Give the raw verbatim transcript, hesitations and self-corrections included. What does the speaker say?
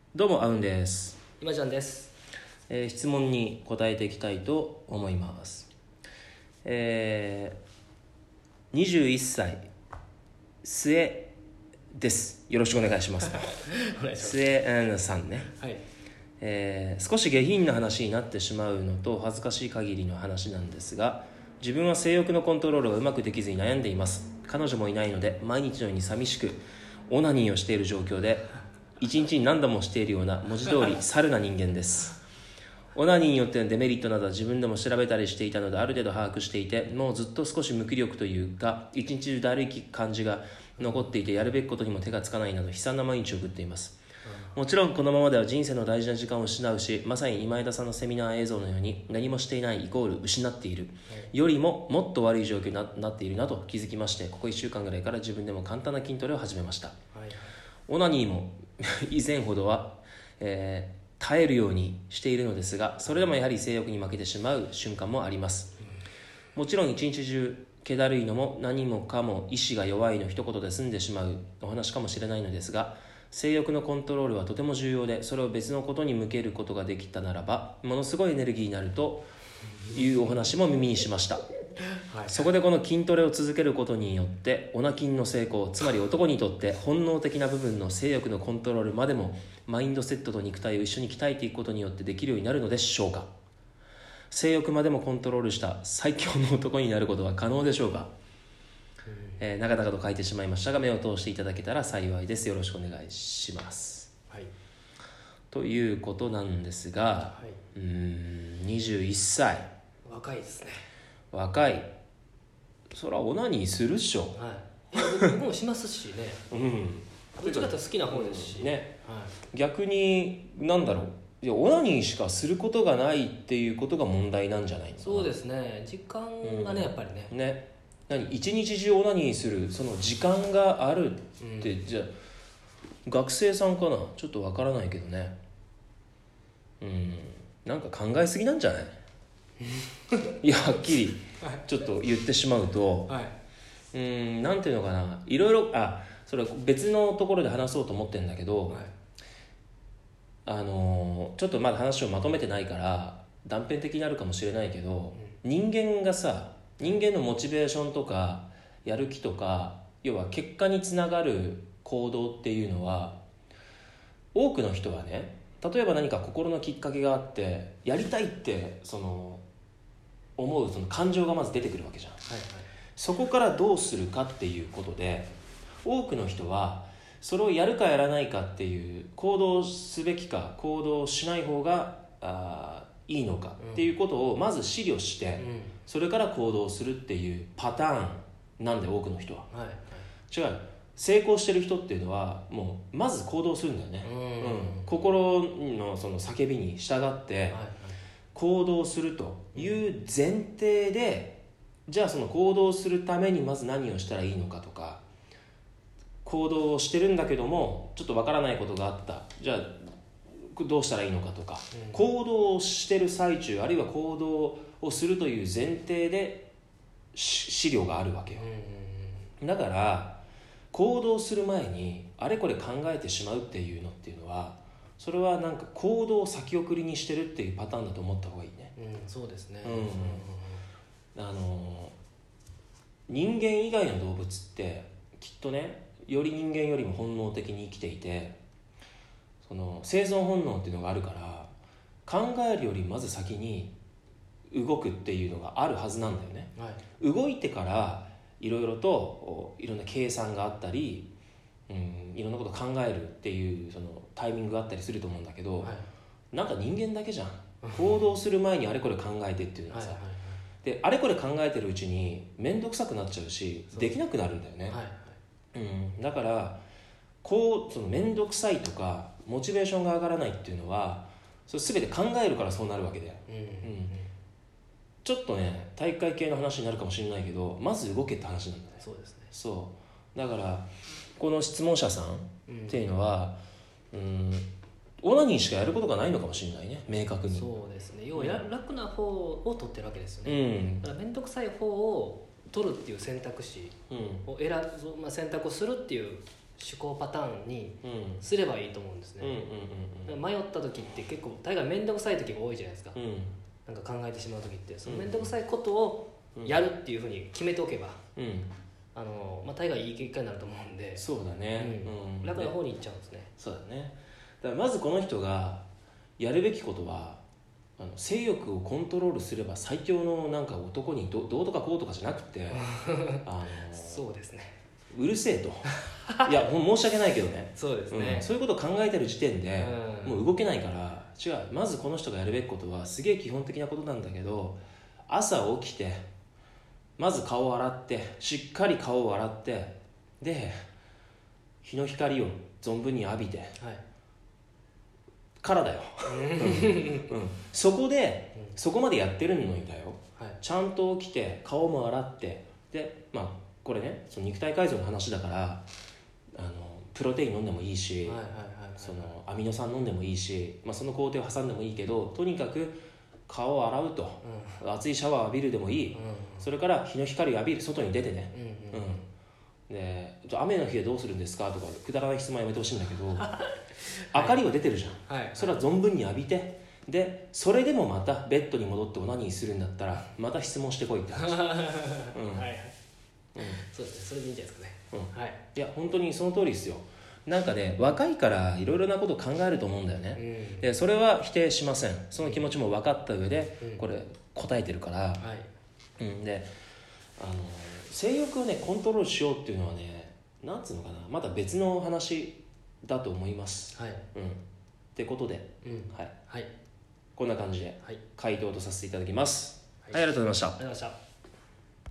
どうも、あうんです。 今ちゃんです。 えー質問に答えていきたいと思います。えー、にじゅういっさい末です。よろしくお願いします。 お願いします。 末うんさんね。 はい。 えー少し下品な話になってしまうのと恥ずかしい限りの話なんですが、自分は性欲のコントロールがうまくできずに悩んでいます。彼女もいないので毎日のように寂しくオナニーをしている状況で、一日に何度もしているような文字通り猿な人間です。オナニーによってのデメリットなどは自分でも調べたりしていたのである程度把握していて、もうずっと少し無気力というか一日中だるい感じが残っていて、やるべきことにも手がつかないなど悲惨な毎日を送っています。もちろんこのままでは人生の大事な時間を失うし、まさに今枝さんのセミナー映像のように何もしていないイコール失っているよりももっと悪い状況に な, なっているなと気づきまして、ここいっしゅうかんぐらいから自分でも簡単な筋トレを始めました。 はい。 オナニーも以前ほどは、えー耐えるようにしているのですが、それでもやはり性欲に負けてしまう瞬間もあります。もちろん一日中気だるいのも何もかも意志が弱いの一言で済んでしまうお話かもしれないのですが、性欲のコントロールはとても重要で、それを別のことに向けることができたならばものすごいエネルギーになるというお話も耳にしました。 はい。 そこでこの筋トレを続けることによってオナ筋の成功、つまり男にとって本能的な部分の性欲のコントロールまでもマインドセットと肉体を一緒に鍛えていくことによってできるようになるのでしょうか。性欲までもコントロールした最強の男になることは可能でしょうか。えー、長々と書いてしまいましたが、目を通していただけたら幸いです。よろしくお願いします。 はい。 ということなんですが、 はい、 うーんにじゅういっさい若いですね。 若い。そらオナニーするっしょ。 はい。いや僕僕もしますしね。 うん。 どっちかというと好きな方ですし。 ね。 は逆に何だろう。いやオナニーしかすることがないっていうことが問題なんじゃないのかな。 そうですね。時間がね、うん、やっぱりね。 ね。何一日中オナニーするその時間があるって、うん、じゃあ学生さんかな、ちょっとわからないけどね。うんなんか考えすぎなんじゃないいやはっきりちょっと言ってしまうと、はい、うんなんていうのかな、いろいろあそれは別のところで話そうと思ってるんだけど、はい、あのちょっとまだ話をまとめてないから断片的になるかもしれないけど、うん、人間がさ人間のモチベーションとかやる気とか、要は結果につながる行動っていうのは、多くの人はね、例えば何か心のきっかけがあってやりたいってその思うその感情がまず出てくるわけじゃん、はいはい、そこからどうするかっていうことで、多くの人はそれをやるかやらないかっていう、行動すべきか行動しない方があいいのかっていうことをまず思慮して、うん、それから行動するっていうパターンなんで、多くの人は、はいはい、違う、成功してる人っていうのはもうまず行動するんだよね、うんうん、心のその叫びに従って行動するという前提で、じゃあその行動するためにまず何をしたらいいのかとか、行動をしてるんだけどもちょっとわからないことがあった、じゃあどうしたらいいのかとか、うん、行動をしてる最中あるいは行動をするという前提で資料があるわけよ、うん、だから行動する前にあれこれ考えてしまうっていうのっていうのは、それはなんか行動を先送りにしてるっていうパターンだと思った方がいいね、 うん、そうですね、 うん、あの人間以外の動物ってきっとね、より人間よりも本能的に生きていて、その生存本能っていうのがあるから、考えるよりまず先に動くっていうのがあるはずなんだよね、はい、動いてからいろいろといろんな計算があったり、うん、いろんなことを考えるっていうそのタイミングがあったりすると思うんだけど、はい、なんか人間だけじゃん行動する前にあれこれ考えてっていうのはさ、はいはいはい、であれこれ考えてるうちに面倒くさくなっちゃうしできなくなるんだよね、はいはい、うん、だからこうその面倒くさいとかモチベーションが上がらないっていうのは、それ全て考えるからそうなるわけで、うんうんうん、ちょっとね体育会系の話になるかもしれないけど、まず動けって話なんだね。 そうですね。 そうだからこの質問者さんっていうのは、うん、うんオナニーしかやることがないのかもしれないね、明確に。 そうですね、要は楽な方を取ってるわけですよね、 うん、 だから面倒くさい方を取るっていう選択肢を選ぶ、まあ、選択をするっていう思考パターンにすればいいと思うんですね、 うん迷った時って結構大概面倒くさい時が多いじゃないですか、 うんなんか考えてしまう時ってその面倒くさいことをやるっていうふうに決めておけば、 うん、 あのまあ、大概いい結果になると思うんで、 そうだね、 うん、楽な方に行っちゃうんですね。 そうだね。だからまずこの人がやるべきことは、あの性欲をコントロールすれば最強のなんか男に ど, どうとかこうとかじゃなくてあのそうですね、 うるせえといや申し訳ないけどね、 そうですね、 うん、そういうことを考えてる時点で、 うん、 もう動けないから。違う、まずこの人がやるべきことはすげえ基本的なことなんだけど、朝起きてまず顔を洗って、しっかり顔を洗って、で日の光を存分に浴びて、 はい、 からだよ、うん、そこで、うん、そこまでやってるのにだよ、はい、ちゃんと起きて顔も洗って、でまあこれね、その肉体改造の話だから、あのプロテイン飲んでもいいし、はいはいはいはい、そのアミノ酸飲んでもいいし、まあ、その工程を挟んでもいいけど、とにかく顔を洗うと、うん、熱いシャワー浴びるでもいい、うん、それから日の光を浴びる、外に出てね、うんうんうん、で雨の日でどうするんですかとかくだらない質問やめてほしいんだけど明かりは出てるじゃん、はい、それは存分に浴びて、でそれでもまたベッドに戻ってオナニーするんだったらまた質問してこいって話、うん、はいはい、 うん、そうですね、それでいいんじゃないですかね、 うん、はい、いや本当にその通りですよ。なんかね、若いからいろいろなことを考えると思うんだよね、うん、でそれは否定しません。その気持ちも分かった上でこれ答えてるから、うんうん、であの性欲をねコントロールしようっていうのはね、なんつうのかな、また別の話だと思います、はい、うん、ってことで、うん、はい、はい、こんな感じで回答とさせていただきます、はい、はい、ありがとうございました。 ありがとうございました。